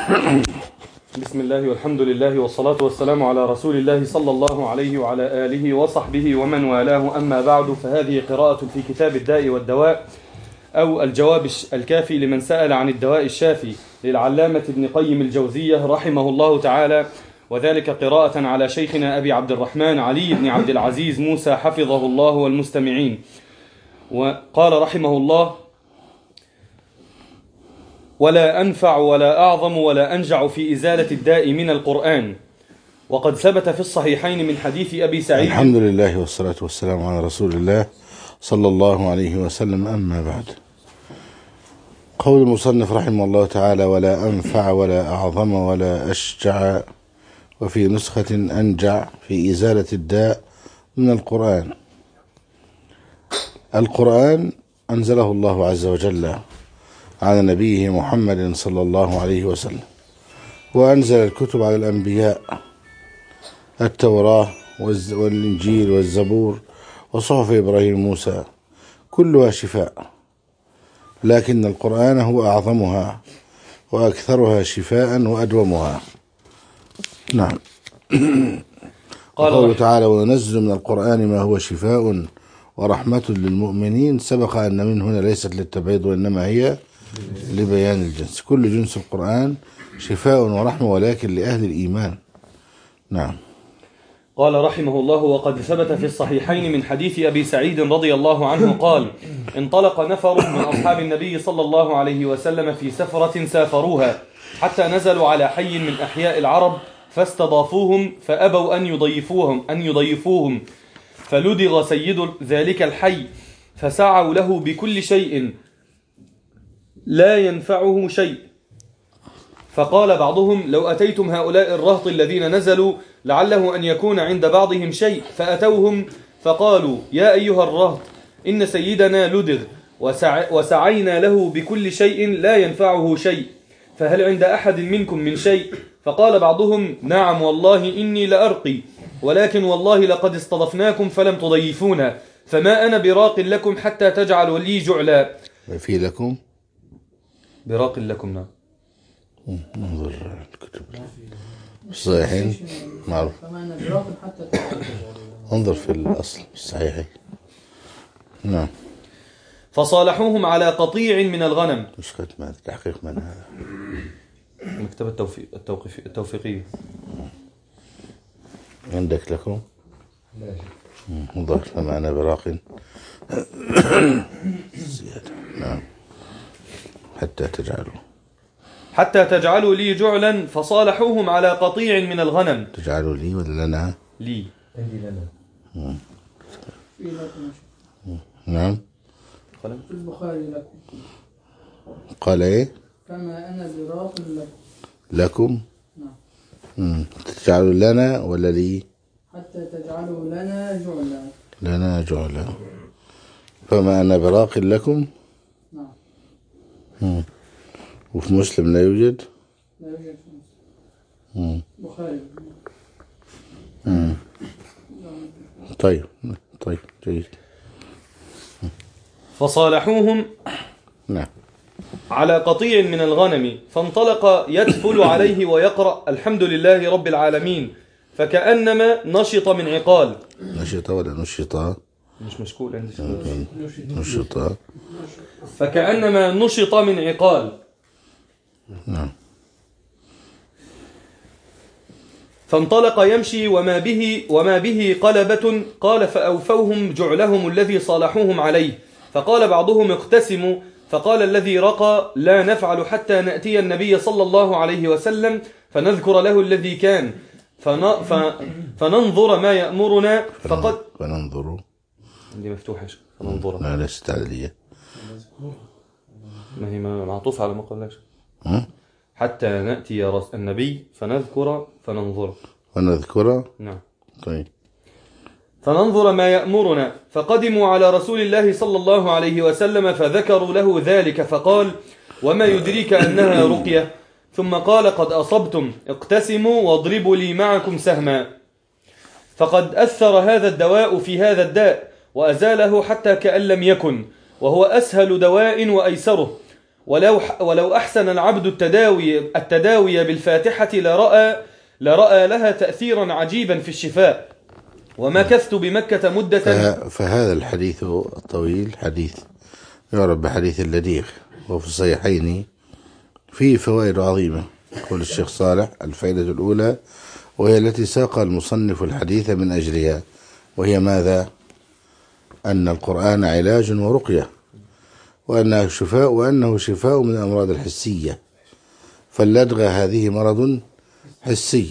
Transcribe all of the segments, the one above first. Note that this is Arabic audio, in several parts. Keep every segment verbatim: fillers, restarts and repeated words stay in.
بسم الله والحمد لله والصلاة والسلام على رسول الله صلى الله عليه وعلى آله وصحبه ومن والاه. أما بعد، فهذه قراءة في كتاب الداء والدواء، أو الجواب الكافي لمن سأل عن الدواء الشافي للعلامة ابن قيم الجوزية رحمه الله تعالى، وذلك قراءة على شيخنا أبي عبد الرحمن علي بن عبد العزيز موسى حفظه الله والمستمعين. وقال رحمه الله: ولا أنفع ولا أعظم ولا أنجع في إزالة الداء من القرآن. وقد ثبت في الصحيحين من حديث أبي سعيد. الحمد لله والصلاة والسلام على رسول الله صلى الله عليه وسلم. أما بعد، قول المصنف رحمه الله تعالى: ولا أنفع ولا أعظم ولا أشجع، وفي نسخة أنجع في إزالة الداء من القرآن. القرآن أنزله الله عز وجل على نبيه محمد صلى الله عليه وسلم، وأنزل الكتب على الأنبياء: التوراة والإنجيل والزبور وصحف إبراهيم موسى، كلها شفاء، لكن القرآن هو أعظمها وأكثرها شفاء وأدومها. نعم. قوله تعالى: وننزل من القرآن ما هو شفاء ورحمة للمؤمنين. سبق أن من هنا ليست للتبعيض وإنما هي لبيان الجنس. كل جنس القرآن شفاء ورحمة، ولكن لأهل الإيمان. نعم. قال رحمه الله: وقد ثبت في الصحيحين من حديث أبي سعيد رضي الله عنه قال: انطلق نفر من أصحاب النبي صلى الله عليه وسلم في سفرة سافروها، حتى نزلوا على حي من أحياء العرب فاستضافوهم، فأبوا أن يضيفوهم أن يضيفوهم فلدغ سيد ذلك الحي، فسعوا له بكل شيء لا ينفعه شيء. فقال بعضهم: لو أتيتم هؤلاء الرهط الذين نزلوا لعله أن يكون عند بعضهم شيء. فأتوهم فقالوا: يا أيها الرهط، إن سيدنا لدغ وسع وسعينا له بكل شيء لا ينفعه شيء، فهل عند أحد منكم من شيء؟ فقال بعضهم: نعم والله إني لأرقي، ولكن والله لقد استضفناكم فلم تضيفونا، فما أنا براق لكم حتى تجعلوا لي جعلا. في لكم براق لكم. نعم. انظر الكتب الصحيحين معروف. انظر في الأصل الصحيح. نعم. فصالحوهم على قطيع من الغنم. نسخة ما تحقيق من هذا؟ مكتبة التوفيق التوقيف التوفيقية. عندك لكم؟ انظر فما أنا براق زيادة. نعم. حتى تجعلوا حتى تجعلوا لي جعلا. فصالحوهم على قطيع من الغنم. تجعلوا لي ولا لنا؟ لي. لنا. نعم. في البخاري لكم. قال ايه؟ كما أنا براق لكم. لكم؟ نعم. تجعلوا لنا ولا لي؟ حتى تجعلوا لنا جعلا. لنا جعلا. فما أنا براق لكم. نعم. مم. وفي مسلم لا يوجد؟ لا يوجد في مسلم. بخاري. مم. طيب طيب جيد. فصالحوهم نعم. على قطيع من الغنم، فانطلق يتفل عليه ويقرأ: الحمد لله رب العالمين، فكأنما نشط من عقال. نشط ولا نشط؟ مش مشكول عندي. نشط. فكأنما نشط من عقال. نعم. فانطلق يمشي وما به وما به قلبة. قال: فأوفوهم جعلهم الذي صالحوهم عليه. فقال بعضهم: اقتسموا. فقال الذي رقى: لا نفعل حتى نأتي النبي صلى الله عليه وسلم فنذكر له الذي كان فن... ف... فننظر ما يأمرنا. فقد فننظر دي مفتوحة. فننظر. لا ليست تعليلية. ما هي معطوفة على ما قلناش. حتى نأتي رس... النبي فنذكر فننظر. ونذكر. نعم. طيب. فننظر ما يأمرنا. فقدموا على رسول الله صلى الله عليه وسلم فذكروا له ذلك، فقال: وما يدريك أنها رقية؟ ثم قال: قد أصبتم، اقتسموا واضربوا لي معكم سهما. فقد أثر هذا الدواء في هذا الداء وأزاله حتى كأن لم يكن، وهو أسهل دواء وأيسره. ولو ولو أحسن العبد التداوي التداوي بالفاتحة لرأى لرأى لها تأثيرا عجيبا في الشفاء. ومكثت بمكة مدة. فهذا الحديث الطويل حديث يعرف بحديث اللديغ، وفي الصحيحين فيه فوائد عظيمة. يقول الشيخ صالح: الفائدة الأولى وهي التي ساق المصنف الحديث من أجلها، وهي ماذا؟ أن القرآن علاج ورقية، وأنه شفاء وأنه شفاء من الأمراض الحسية. فاللدغة هذه مرض حسي،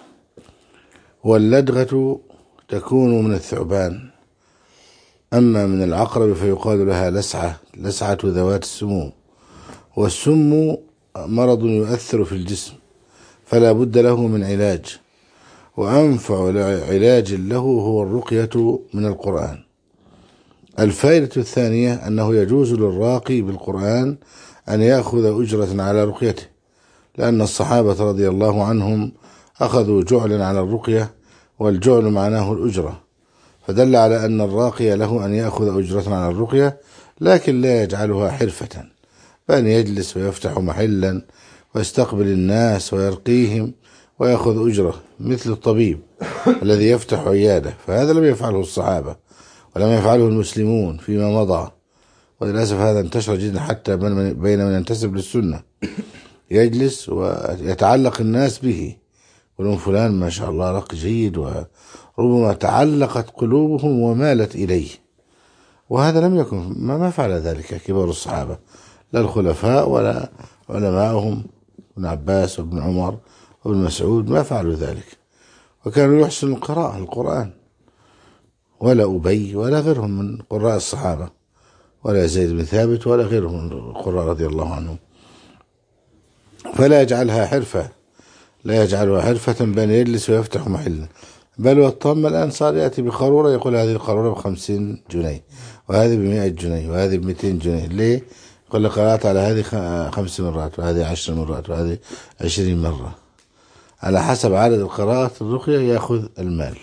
واللدغة تكون من الثعبان، أما من العقرب فيقال لها لسعة، لسعة ذوات السموم. والسم مرض يؤثر في الجسم، فلا بد له من علاج، وأنفع علاج له هو الرقية من القرآن. الفائدة الثانية أنه يجوز للراقي بالقرآن أن يأخذ أجرة على رقيته، لأن الصحابة رضي الله عنهم أخذوا جعلا على الرقية، والجعل معناه الأجرة، فدل على أن الراقي له أن يأخذ أجرة على الرقية، لكن لا يجعلها حرفة، بأن يجلس ويفتح محلا ويستقبل الناس ويرقيهم ويأخذ أجرة مثل الطبيب الذي يفتح عيادة. فهذا لم يفعله الصحابة ولم يفعله المسلمون فيما مضى، وللأسف هذا انتشر جدا حتى بين من ينتسب للسنة، يجلس ويتعلق الناس به، يقولون فلان ما شاء الله رقي جيد، وربما تعلقت قلوبهم ومالت إليه. وهذا لم يكن، ما فعل ذلك كبار الصحابة، لا الخلفاء ولا علماءهم ابن عباس وابن عمر وابن مسعود، ما فعلوا ذلك، وكانوا يحسن القراءة القرآن، ولا أبي ولا غيرهم من قراء الصحابة، ولا زيد بن ثابت ولا غيرهم من القراء رضي الله عنهم. فلا يجعلها حرفة، لا يجعلها حرفة بأن يجلس ويفتح محلا، بل والطم الآن صار يأتي بقارورة يقول هذه القارورة بخمسين جنيه، وهذه بمئة جنيه، وهذه بمئتين جنيه. ليه؟ يقول لك قرأت على هذه خمس مرات، وهذه عشر مرات، وهذه عشرين مرة، على حسب عدد القراءات الرقية يأخذ المال.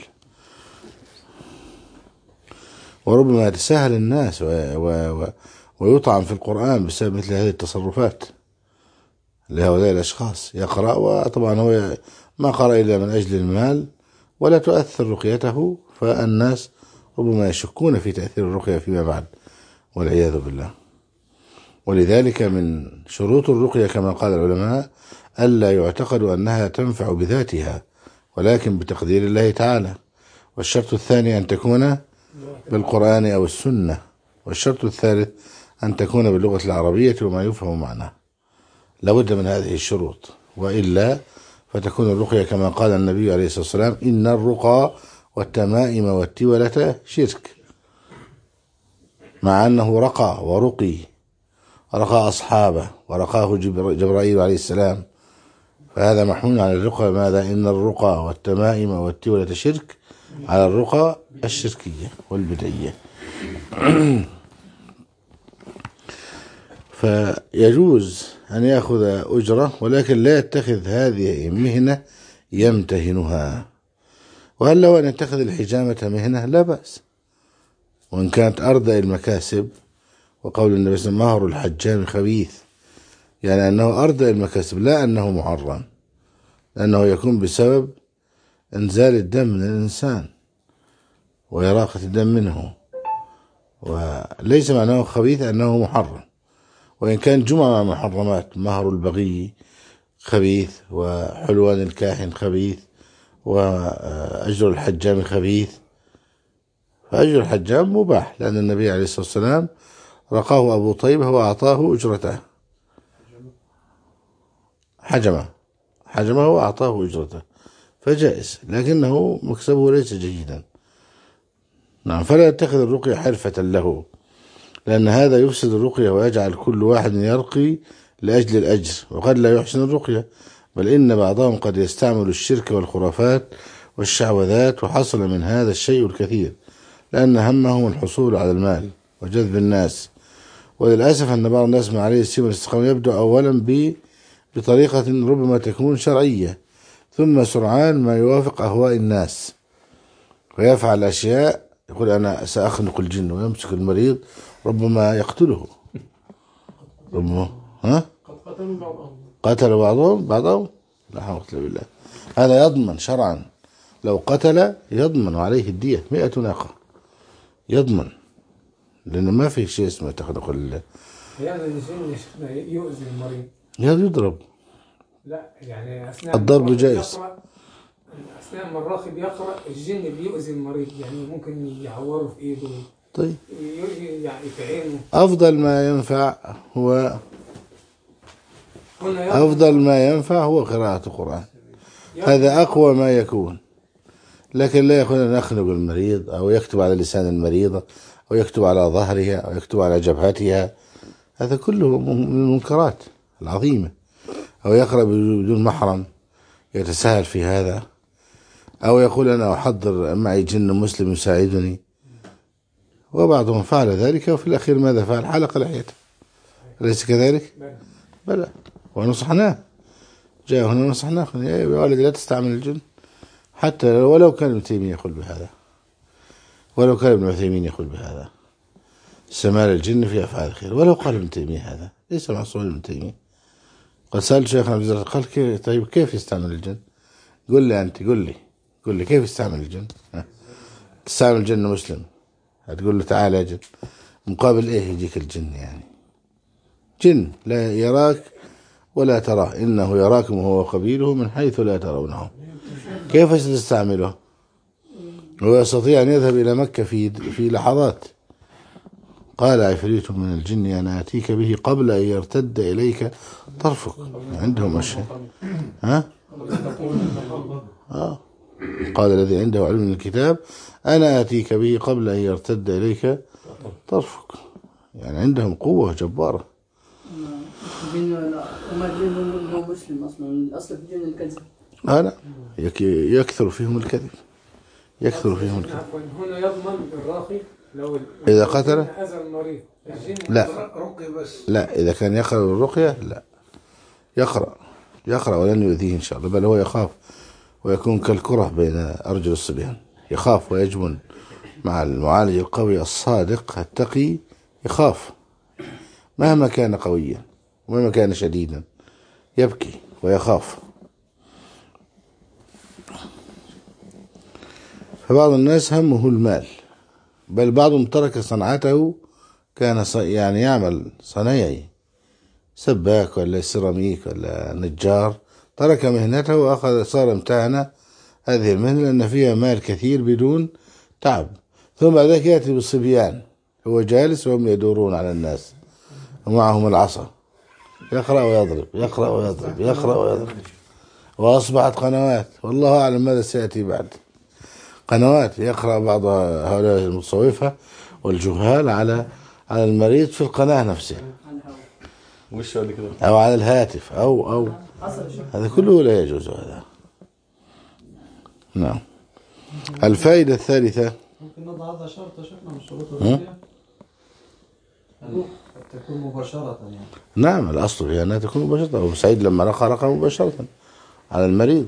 وربما يتساهل الناس و... و... ويطعن في القرآن بسبب مثل هذه التصرفات لهؤلاء الأشخاص. يقرأ وطبعا هو ما قرأ إلا من أجل المال، ولا تؤثر رقيته، فالناس ربما يشكون في تأثير الرقية فيما بعد، والعياذ بالله. ولذلك من شروط الرقية كما قال العلماء ألا يعتقد أنها تنفع بذاتها، ولكن بتقدير الله تعالى. والشرط الثاني أن تكون بالقرآن أو السنة. والشرط الثالث أن تكون باللغة العربية وما يفهم معناه. لابد من هذه الشروط، وإلا فتكون الرقية كما قال النبي عليه الصلاة والسلام: إن الرقى والتمائم والتولة شرك، مع أنه رقى ورقي، رقى أصحابه ورقاه جبرائيل عليه السلام، فهذا محمول على الرقى. ماذا؟ إن الرقى والتمائم والتولة شرك، على الرقى الشركية والبدعية. فيجوز أن يأخذ أجرة، ولكن لا يتخذ هذه مهنة يمتهنها. وهل لو أن يتخذ الحجامة مهنة لا بأس، وإن كانت أردى المكاسب. وقول النبي صلى الله عليه وسلم: مهر الحجام خبيث، يعني أنه أردى المكاسب، لا أنه محرم، لأنه يكون بسبب إنزال الدم من الإنسان وإراقة الدم منه، وليس معناه خبيث أنه محرم. وإن كان جمع محرمات، مهر البغي خبيث، وحلوان الكاهن خبيث، وأجر الحجام خبيث، فأجر الحجام مباح، لأن النبي عليه الصلاة والسلام رقاه أبو طيبة وأعطاه أجرته، حجمه حجمه وأعطاه أجرته، فجائز، لكنه مكسبه ليس جيدا. نعم. فلا يتخذ الرقية حرفة له، لأن هذا يفسد الرقية ويجعل كل واحد يرقي لأجل الأجر، وقد لا يحسن الرقية، بل إن بعضهم قد يستعمل الشرك والخرافات والشعوذات، وحصل من هذا الشيء الكثير، لأن همهم الحصول على المال وجذب الناس. وللأسف أن بعض الناس ما عليه السيم والاستقامة يبدأ أولا بطريقة ربما تكون شرعية، ثم سرعان ما يوافق أهواء الناس، ويفعل أشياء يقول أنا سأخنق الجن، ويمسك المريض ربما يقتله، ربما ها؟ قد قتلوا بعضهم. قتل بعضهم بعضهم لا حول ولا قوة إلا بالله. هذا يضمن شرعا، لو قتل يضمن عليه الدية مئة ناقة، يضمن، لأنه ما في شيء اسمه تخلق ال هذا الجن يؤذي المريض. هذا يضرب. لا يعني أثناء الضرب جائز. أثناء ما الراقب يقرأ الجن بيؤذي المريض، يعني ممكن يعوره في إيده. طيب يعني في عينه. أفضل ما ينفع هو أفضل ما ينفع هو قراءة القرآن، هذا أقوى ما يكون. لكن لا يكون نخنق المريض أو يكتب على لسان المريضة أو يكتب على ظهرها أو يكتب على جبهتها، هذا كله من المنكرات العظيمة. أو يقرأ بدون محرم يتساهل في هذا، أو يقول أنا أحضر معي جن مسلم يساعدني، وبعضهم فعل ذلك وفي الأخير ماذا فعل؟ حلق لحيته. أليس كذلك؟ بلى، ونصحناه، جاء هنا ونصحناه يا ولد لا تستعمل الجن، حتى ولو كان ابن تيمية يقول بهذا، ولو كان ابن عثيمين يقول بهذا، استعمال الجن في أفعال الخير، ولو قال ابن تيمية هذا ليس معصوم ابن تيمية. قد سأل شيخنا عبد الرزاق قال كيف طيب كيف يستعمل الجن؟ قل لي أنت، قل لي قل لي كيف يستعمل الجن؟ تستعمل الجن مسلم، هتقول له تعال يا جن، مقابل إيه يجيك الجن؟ يعني جن لا يراك ولا تراه، إنه يراكم هو وقبيله من حيث لا ترونه، كيف ستستعمله؟ هو يستطيع أن يذهب إلى مكة في في لحظات. قال عفريت من الجن أنا آتيك به قبل أن يرتد إليك طرفك. عندهم أشياء ها؟ آه. قال الذي عنده علم من الكتاب أنا آتيك به قبل أن يرتد إليك طرفك، يعني عندهم قوة جبارة. الجن وما الجن هو مسلم أصلا، الأصل في الجن الكذب. لا يكثر فيهم الكذب، يكثر فيهم الكذب. هنا يضمن الراقي لو إذا قتل أذى المريض لا لا، إذا كان يقرأ الرقية لا، يقرأ يقرأ ولن يؤذيه إن شاء الله، بل هو يخاف ويكون كالكرة بين أرجل الصبيان، يخاف ويجبن مع المعالج القوي الصادق التقي، يخاف مهما كان قويا ومهما كان شديدا، يبكي ويخاف. فبعض الناس همه المال، بل بعضهم ترك صنعته، كان يعني يعمل صنايعي سباك ولا سيراميك ولا نجار، ترك مهنته وأخذ صار امتهن هذه المهنة لأن فيها مال كثير بدون تعب، ثم بعد ذلك يأتي بالصبيان، هو جالس وهم يدورون على الناس ومعهم العصا، يقرأ ويضرب يقرأ ويضرب يقرأ ويضرب، وأصبحت قنوات والله أعلم ماذا سيأتي بعد، قنوات يقرأ بعض هؤلاء المتصوفة والجهال على على المريض في القناة نفسها أو على الهاتف أو أو هذا كله لا يجوز هذا. نعم. الفائدة الثالثة ممكن نضع هذا شرط شفنا من شروط الرقية أن تكون مباشرة يعني. نعم الأصل هي أنها تكون مباشرة، وسعيد لما رقى رقى مباشرة على المريض.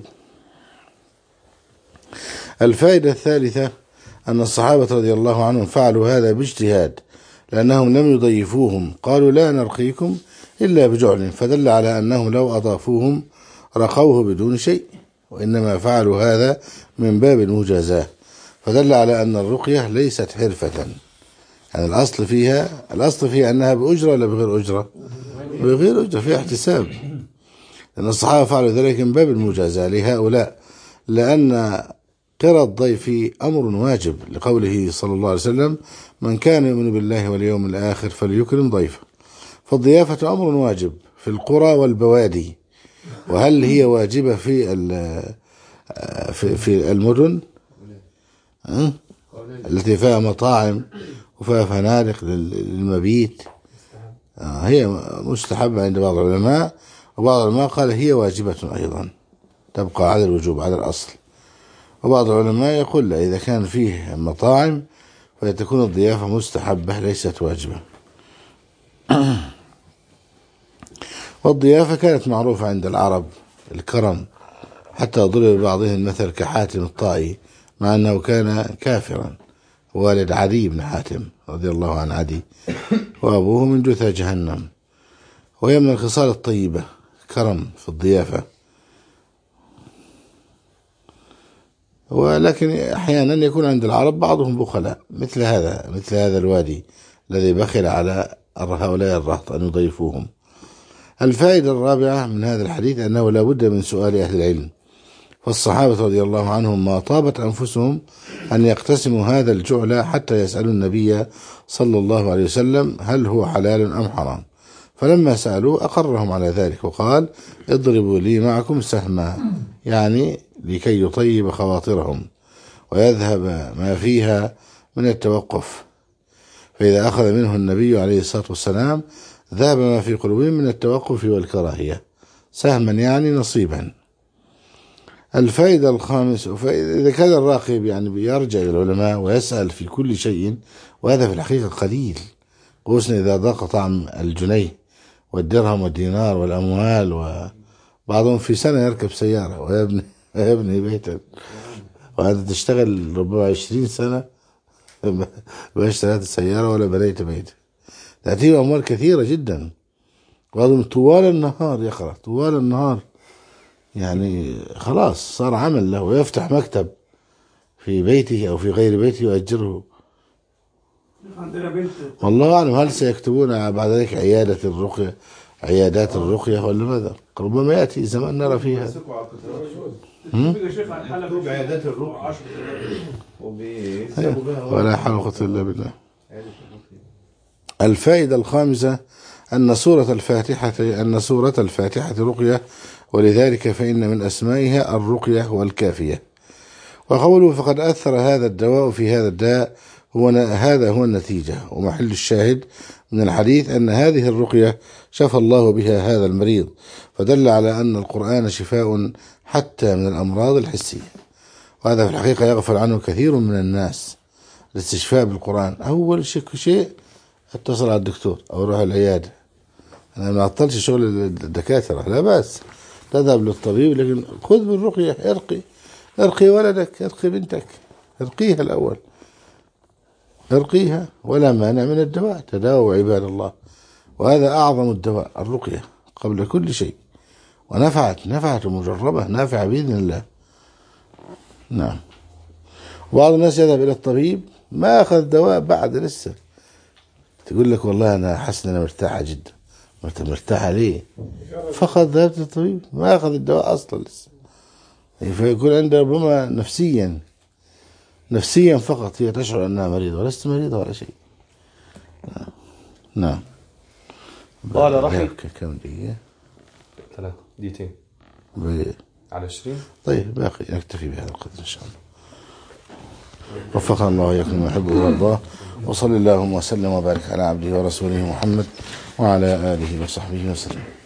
الفائدة الثالثة أن الصحابة رضي الله عنهم فعلوا هذا باجتهاد، لأنهم لم يضيفوهم، قالوا لا نرقيكم إلا بجعل، فدل على أنهم لو أضافوهم رقوه بدون شيء، وإنما فعلوا هذا من باب المجازاة، فدل على أن الرقية ليست حرفة، يعني الأصل فيها الأصل فيها أنها بأجرة ولا بغير أجرة؟ بغير أجرة، فيها احتساب، لأن الصحابة فعلوا ذلك من باب المجازاة لهؤلاء، لأن قراءة الضيف أمر واجب، لقوله صلى الله عليه وسلم من كان يؤمن بالله واليوم الآخر فليكرم ضيفه، فالضيافة أمر واجب في القرى والبوادي. وهل هي واجبة في في في المدن التي فيها مطاعم وفيها فنادق للمبيت؟ هي مستحبة عند بعض العلماء، وبعض العلماء قال هي واجبة أيضا، تبقى على الوجوب على الأصل، وبعض العلماء يقول لا، إذا كان فيه مطاعم فتكون الضيافة مستحبة ليست واجبة. والضيافة كانت معروفة عند العرب الكرم، حتى ضرب بعضهم المثل كحاتم الطائي، مع أنه كان كافرا، والد عدي بن حاتم رضي الله عن عدي، وأبوه من جثى جهنم، وهي من الخصال الطيبة كرم في الضيافة. ولكن أحيانا يكون عند العرب بعضهم بخلاء مثل هذا مثل هذا الوادي الذي بخل على هؤلاء الرهط أن يضيفوهم. الفائدة الرابعة من هذا الحديث أنه لا بد من سؤال أهل العلم، فالصحابة رضي الله عنهم ما طابت أنفسهم أن يقتسموا هذا الجعل حتى يسألوا النبي صلى الله عليه وسلم هل هو حلال أم حرام، فلما سألوه أقرهم على ذلك وقال اضربوا لي معكم سهما، يعني لكي يطيب خواطرهم ويذهب ما فيها من التوقف، فإذا أخذ منه النبي عليه الصلاة والسلام ذهب ما في قلوبهم من التوقف والكراهية، سهما يعني نصيبا. الفائدة الخامس، إذا كان الراقب يعني بيرجع إلى العلماء ويسأل في كل شيء، وهذا في الحقيقة قليل، خصوصا إذا ضاق طعم الجنيه والدرهم والدينار والأموال، وبعضهم في سنة يركب سيارة ويبني, ويبني بيتا، وهذا تشتغل ربما عشرين سنة ما اشتريت السيارة ولا بنيت بيتا، تأتيه أموال كثيرة جدا، بعضهم طوال النهار يقرأ طوال النهار، يعني خلاص صار عمل له، ويفتح مكتب في بيته أو في غير بيته يؤجره. عندنا بنت والله أعلم هل سيكتبون بعد ذلك عيادة الرقية عيادات الرقية ولا ماذا؟ ربما يأتي زمان نرى فيها عيادات الرقية ولا حول ولا قوة إلا بالله. الفائدة الخامسة أن سورة الفاتحة أن سورة الفاتحة رقية، ولذلك فإن من أسمائها الرقية والكافية. وقوله فقد أثر هذا الدواء في هذا الداء، هو هذا هو النتيجة ومحل الشاهد من الحديث أن هذه الرقية شفى الله بها هذا المريض، فدل على أن القرآن شفاء حتى من الأمراض الحسية، وهذا في الحقيقة يغفل عنه كثير من الناس. الاستشفاء بالقرآن أول شيء اتصل على الدكتور أو روح العيادة، أنا ما أعطلش شغل الدكاترة، لا بأس تذهب للطبيب، لكن خذ بالرقية، ارقي ارقي ولدك، ارقي بنتك، ارقيها الأول، ارقيها ولا مانع من الدواء، تداووا عباد الله، وهذا أعظم الدواء الرقية قبل كل شيء، ونفعت نفعت مجربة نافعة بإذن الله. نعم. بعض الناس يذهب إلى الطبيب ما أخذ دواء بعد لسه، تقول لك والله أنا حاسس أنا مرتاحة جدا، مرتاحة ليه؟ فقط ذهبت للطبيب ما أخذ الدواء أصلا لسه، فيكون عندها ربما نفسيا نفسيا فقط هي تشعر أنها مريضة ولست مريضة ولا شيء. نعم. قال رحمه كم دقيقة؟ ثلاثة دقيقتين على عشرين. طيب باقي نكتفي بهذا القدر إن شاء الله. وفقنا الله وإياكم ما يحب ويرضاه، وصلى اللهم وسلم وبارك على عبده ورسوله محمد وعلى آله وصحبه وسلم.